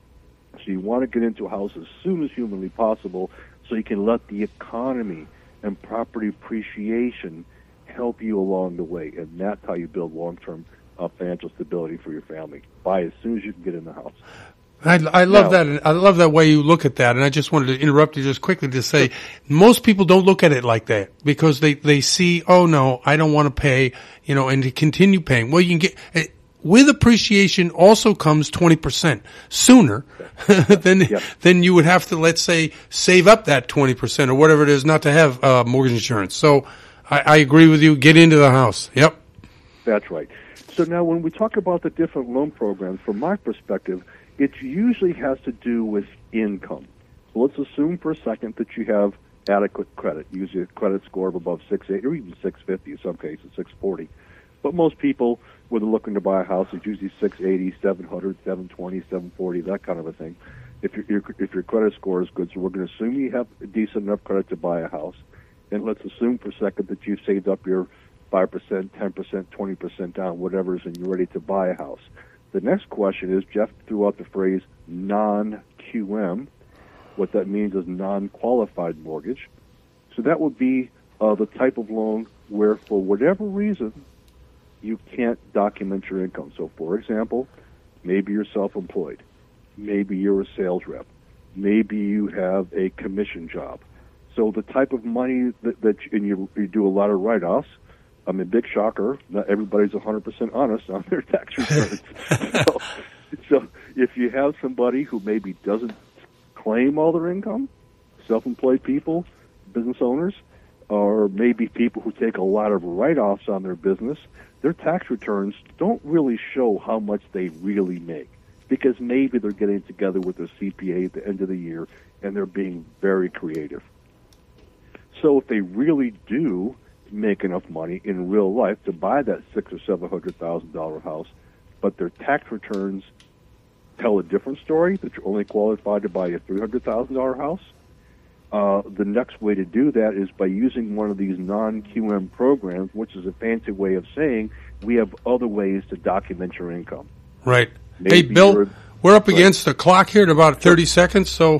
So you want to get into a house as soon as humanly possible, so you can let the economy and property appreciation help you along the way, and that's how you build long-term uh, financial stability for your family. Buy as soon as you can get in the house. I, I love now, that. I love that way you look at that. And I just wanted to interrupt you just quickly to say, most people don't look at it like that, because they, they see, oh no, I don't want to pay, you know, and to continue paying. Well, you can get, with appreciation also comes twenty percent sooner than, yep. than you would have to, let's say, save up that twenty percent or whatever it is not to have, uh, mortgage insurance. So I, I agree with you. Get into the house. Yep. That's right. So now when we talk about the different loan programs, from my perspective, it usually has to do with income. So let's assume for a second that you have adequate credit, usually a credit score of above six eighty or even six fifty, in some cases six forty. But most people, when they're looking to buy a house, it's usually six eighty, seven hundred, seven twenty, seven forty, that kind of a thing. If your if your credit score is good, so we're going to assume you have a decent enough credit to buy a house, and let's assume for a second that you've saved up your five percent, ten percent, twenty percent down, whatever it is, and you're ready to buy a house. The next question is, Jeff threw out the phrase non-Q M. What that means is non-qualified mortgage. So that would be uh, the type of loan where, for whatever reason, you can't document your income. So, for example, maybe you're self-employed. Maybe you're a sales rep. Maybe you have a commission job. So the type of money that, that you, and you, you do a lot of write-offs. I mean, big shocker, not everybody's one hundred percent honest on their tax returns. so, so if you have somebody who maybe doesn't claim all their income, self-employed people, business owners, or maybe people who take a lot of write-offs on their business, their tax returns don't really show how much they really make, because maybe they're getting together with their C P A at the end of the year and they're being very creative. So if they really do make enough money in real life to buy that six or seven hundred thousand dollar house, but their tax returns tell a different story, that you're only qualified to buy a three hundred thousand dollar house, uh, the next way to do that is by using one of these non-Q M programs, which is a fancy way of saying we have other ways to document your income. Right. Maybe hey, Bill, we're up right. against the clock here in about thirty sure. seconds, so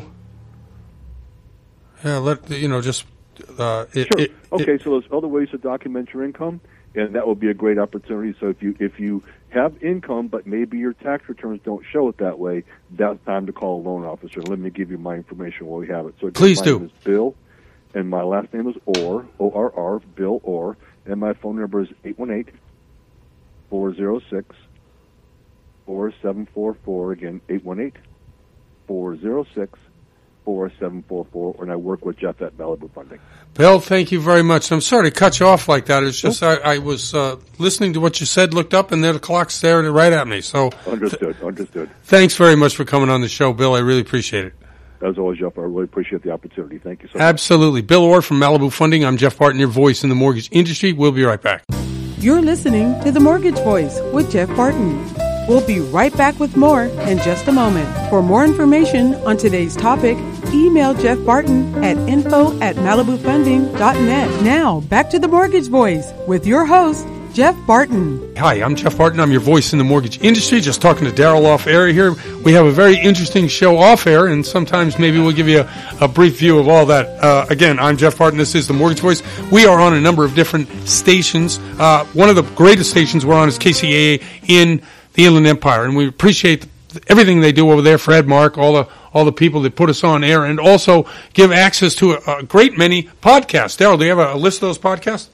yeah, let you know, just uh, it, sure. It, okay, it, so there's other ways to document your income, and that would be a great opportunity. So if you if you have income, but maybe your tax returns don't show it that way, that's time to call a loan officer. Let me give you my information while we have it. So please my do. name is Bill, and my last name is Orr, O R R, Bill Orr, and my phone number is eight one eight, four zero six, four seven four four. Again, eight one eight, four zero six, four seven four four, and I work with Jeff at Malibu Funding. Bill, thank you very much. I'm sorry to cut you off like that. It's just I, I was uh, listening to what you said, looked up, and there the clock stared right at me. So Understood, understood. Thanks very much for coming on the show, Bill. I really appreciate it. As always, Jeff, I really appreciate the opportunity. Thank you so much. Absolutely. Bill Orr from Malibu Funding. I'm Jeff Barton, your voice in the mortgage industry. We'll be right back. You're listening to The Mortgage Voice with Jeff Barton. We'll be right back with more in just a moment. For more information on today's topic, email Jeff Barton at info at malibu funding dot net. Now, back to The Mortgage Voice with your host, Jeff Barton. Hi, I'm Jeff Barton. I'm your voice in the mortgage industry. Just talking to Daryl off air here. We have a very interesting show off air, and sometimes maybe we'll give you a, a brief view of all that. Uh, again, I'm Jeff Barton. This is the Mortgage Voice. We are on a number of different stations. Uh, one of the greatest stations we're on is K C A A in the Inland Empire, and we appreciate everything they do over there for Ed Mark, all the all the people that put us on air, and also give access to a, a great many podcasts. Daryl, do you have a, a list of those podcasts?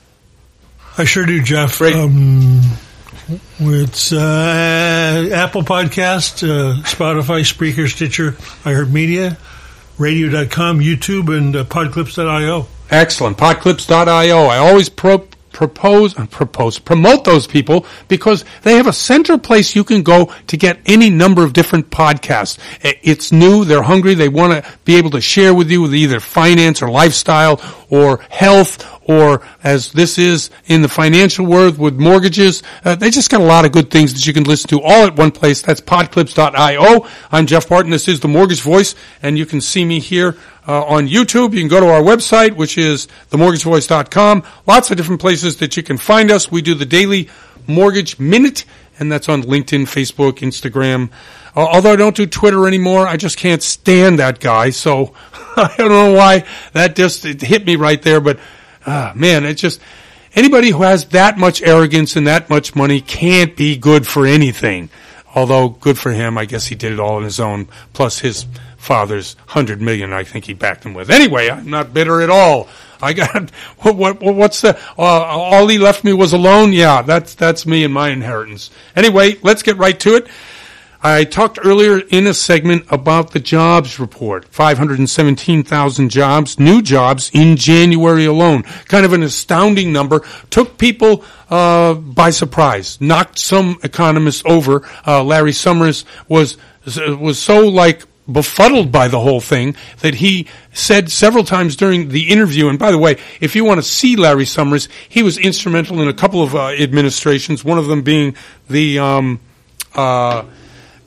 I sure do, Jeff. Great. Um, it's uh, Apple Podcast, uh, Spotify, Spreaker, Stitcher, iHeartMedia, radio dot com, YouTube, and uh, podclips dot io. Excellent. podclips dot io. I always pro- propose, uh, propose, promote those people because they have a central place you can go to get any number of different podcasts. It's new. They're hungry. They want to be able to share with you with either finance or lifestyle or health, or as this is in the financial world with mortgages. Uh, they just got a lot of good things that you can listen to all at one place. That's podclips dot io. I'm Jeff Barton. This is the Mortgage Voice, and you can see me here uh, on YouTube. You can go to our website, which is the mortgage voice dot com. Lots of different places that you can find us. We do the Daily Mortgage Minute, and that's on LinkedIn, Facebook, Instagram. Uh, although I don't do Twitter anymore, I just can't stand that guy. So I don't know why that just it hit me right there, but Ah, man, it's just, anybody who has that much arrogance and that much money can't be good for anything. Although, good for him, I guess he did it all on his own, plus his father's hundred million, I think he backed him with. Anyway, I'm not bitter at all. I got, what, what what's the, uh, all he left me was alone? Yeah, that's, that's me and my inheritance. Anyway, let's get right to it. I talked earlier in a segment about the jobs report. five hundred seventeen thousand jobs, new jobs in January alone. Kind of an astounding number. Took people uh by surprise. Knocked some economists over. Uh Larry Summers was was so like befuddled by the whole thing that he said several times during the interview, and by the way, if you want to see Larry Summers, he was instrumental in a couple of uh, administrations, one of them being the um uh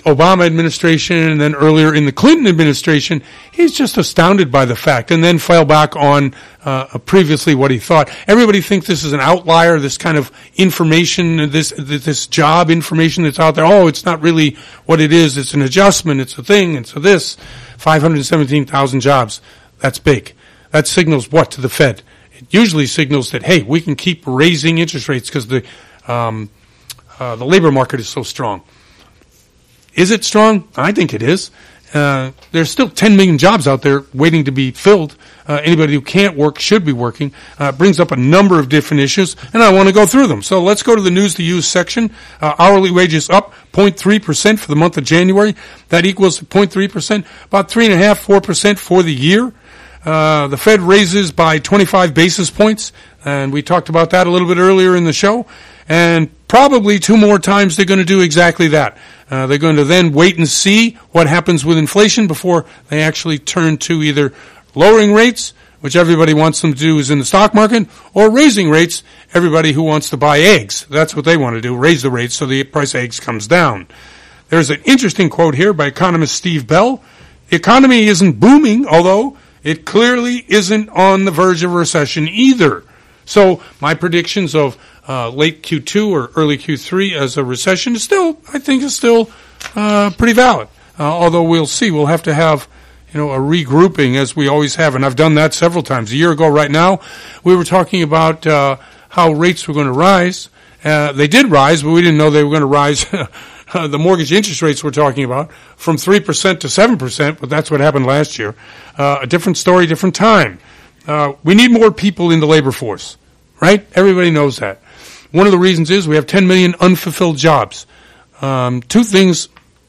Obama administration and then earlier in the Clinton administration, he's just astounded by the fact and then fell back on uh, previously what he thought. Everybody thinks this is an outlier, this kind of information, this this job information that's out there. Oh, it's not really what it is. It's an adjustment. It's a thing. It's a this. five hundred seventeen thousand jobs. That's big. That signals what to the Fed? It usually signals that, hey, we can keep raising interest rates because the um, uh, the labor market is so strong. Is it strong? I think it is. Uh, there's still ten million jobs out there waiting to be filled. Uh, anybody who can't work should be working. Uh, brings up a number of different issues, and I want to go through them. So let's go to the news to use section. Uh, hourly wages up zero point three percent for the month of January. That equals zero point three percent, about three point five, four percent for the year. Uh, the Fed raises by twenty-five basis points, and we talked about that a little bit earlier in the show. And probably two more times they're going to do exactly that. Uh, they're going to then wait and see what happens with inflation before they actually turn to either lowering rates, which everybody wants them to do is in the stock market, or raising rates, everybody who wants to buy eggs. That's what they want to do, raise the rates so the price of eggs comes down. There's an interesting quote here by economist Steve Bell. The economy isn't booming, although it clearly isn't on the verge of recession either. So my predictions of uh, late Q two or early Q three as a recession is still, I think, is still uh, pretty valid. Uh, although we'll see, we'll have to have, you know, a regrouping as we always have, and I've done that several times. A year ago, right now, we were talking about uh, how rates were going to rise. Uh, they did rise, but we didn't know they were going to rise. The mortgage interest rates we're talking about from three percent to seven percent, but that's what happened last year. Uh, a different story, different time. Uh, we need more people in the labor force, right? Everybody knows that. One of the reasons is we have ten million unfulfilled jobs. Um, two things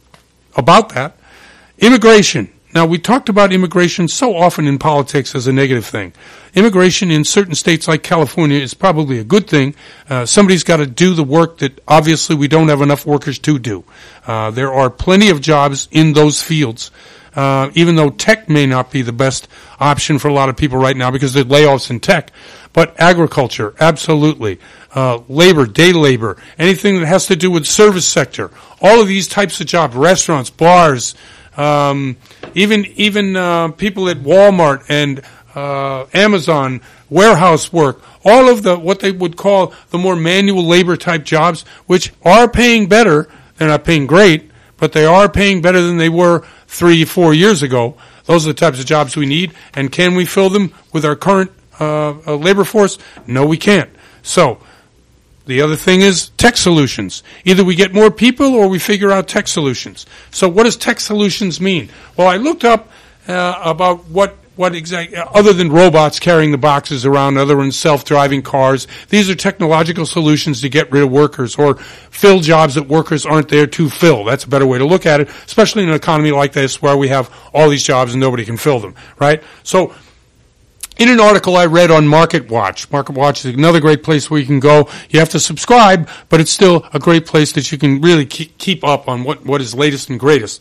about that. Immigration. Now, we talked about immigration so often in politics as a negative thing. Immigration in certain states like California is probably a good thing. Uh, somebody's got to do the work that obviously we don't have enough workers to do. Uh, there are plenty of jobs in those fields, uh, even though tech may not be the best option for a lot of people right now because there's layoffs in tech. But agriculture, absolutely. Uh, labor, day labor, anything that has to do with service sector, all of these types of jobs, restaurants, bars, Um, even even uh, people at Walmart and uh, Amazon, warehouse work, all of the what they would call the more manual labor type jobs, which are paying better. They're not paying great, but they are paying better than they were three, four years ago. Those are the types of jobs we need. And can we fill them with our current uh, uh, labor force? No, we can't. So the other thing is tech solutions. Either we get more people or we figure out tech solutions. So what does tech solutions mean? Well, I looked up uh, about what what exactly, other than robots carrying the boxes around, other than self-driving cars, these are technological solutions to get rid of workers or fill jobs that workers aren't there to fill. That's a better way to look at it, especially in an economy like this where we have all these jobs and nobody can fill them, right? So in an article I read on MarketWatch, MarketWatch is another great place where you can go. You have to subscribe, but it's still a great place that you can really keep up on what, what is latest and greatest.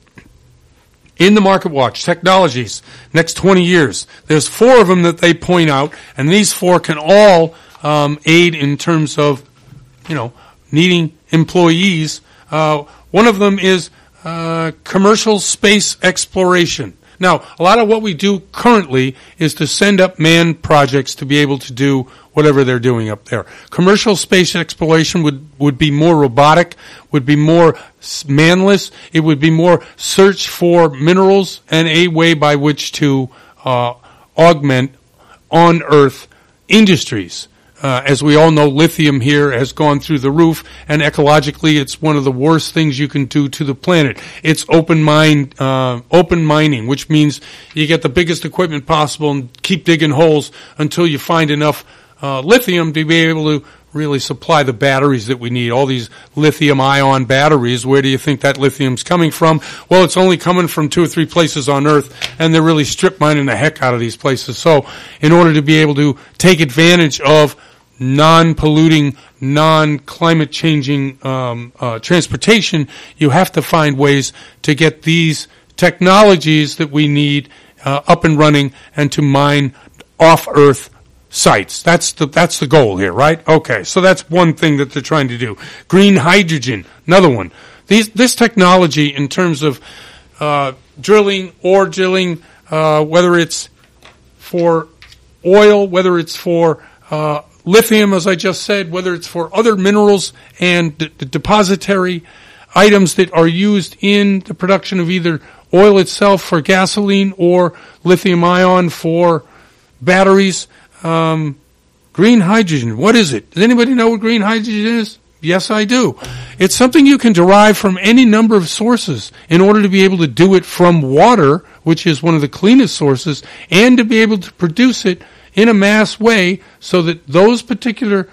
In the MarketWatch, technologies, next twenty years, there's four of them that they point out, and these four can all um, aid in terms of, you know, needing employees. Uh, one of them is uh, commercial space exploration. Now, a lot of what we do currently is to send up manned projects to be able to do whatever they're doing up there. Commercial space exploration would, would be more robotic, would be more manless. It would be more search for minerals and a way by which to uh, augment on-Earth industries. Uh, as we all know, lithium here has gone through the roof, and ecologically, it's one of the worst things you can do to the planet. It's open mine, uh, open mining, which means you get the biggest equipment possible and keep digging holes until you find enough uh, lithium to be able to really supply the batteries that we need. All these lithium-ion batteries, where do you think that lithium's coming from? Well, it's only coming from two or three places on Earth, and they're really strip mining the heck out of these places. So in order to be able to take advantage of non-polluting, non-climate changing um, uh, transportation, you have to find ways to get these technologies that we need uh, up and running and to mine off-Earth sites. That's the that's the goal here, right? Okay, so that's one thing that they're trying to do. Green hydrogen, another one. these, this technology in terms of uh, drilling, ore drilling, uh, whether it's for oil, whether it's for uh, lithium, as I just said, whether it's for other minerals and d- d- depository items that are used in the production of either oil itself for gasoline or lithium ion for batteries. Um, green hydrogen, what is it? Does anybody know what green hydrogen is? Yes, I do. It's something you can derive from any number of sources in order to be able to do it from water, which is one of the cleanest sources, and to be able to produce it in a mass way so that those particular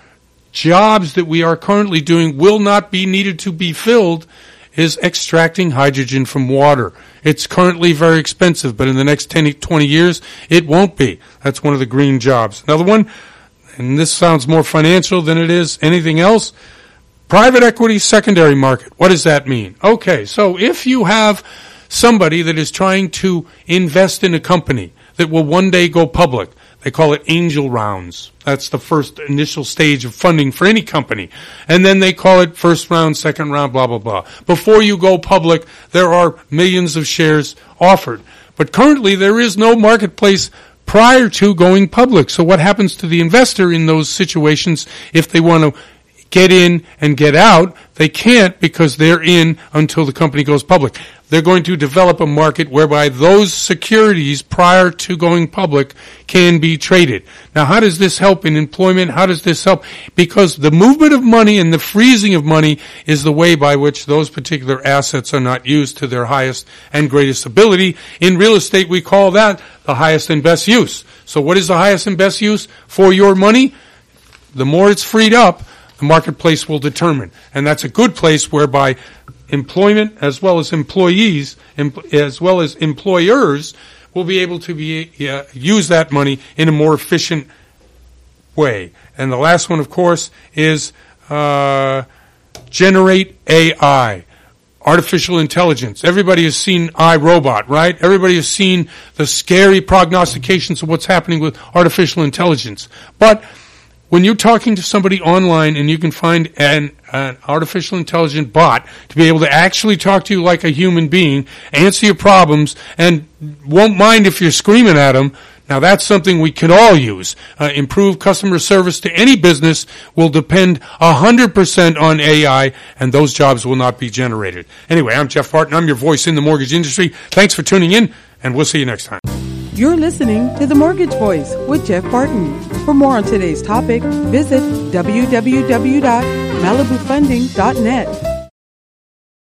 jobs that we are currently doing will not be needed to be filled, is extracting hydrogen from water. It's currently very expensive, but in the next ten, twenty years, it won't be. That's one of the green jobs. Another one, and this sounds more financial than it is anything else, private equity secondary market. What does that mean? Okay, so if you have somebody that is trying to invest in a company that will one day go public, they call it angel rounds. That's the first initial stage of funding for any company. And then they call it first round, second round, blah, blah, blah. Before you go public, there are millions of shares offered. But currently, there is no marketplace prior to going public. So what happens to the investor in those situations if they want to get in and get out? They can't, because they're in until the company goes public. They're going to develop a market whereby those securities prior to going public can be traded. Now, how does this help in employment? How does this help? Because the movement of money and the freezing of money is the way by which those particular assets are not used to their highest and greatest ability. In real estate, we call that the highest and best use. So what is the highest and best use for your money? The more it's freed up, the marketplace will determine. And that's a good place whereby employment as well as employees, as well as employers, will be able to be uh, use that money in a more efficient way. And the last one, of course, is uh, generate A I, artificial intelligence. Everybody has seen iRobot, right? Everybody has seen the scary prognostications of what's happening with artificial intelligence. But when you're talking to somebody online and you can find an, an artificial intelligent bot to be able to actually talk to you like a human being, answer your problems, and won't mind if you're screaming at them, now that's something we can all use. Uh, improved customer service to any business will depend one hundred percent on A I, and those jobs will not be generated. Anyway, I'm Jeff Barton. I'm your voice in the mortgage industry. Thanks for tuning in, and we'll see you next time. You're listening to The Mortgage Voice with Jeff Barton. For more on today's topic, visit w w w dot malibu funding dot net.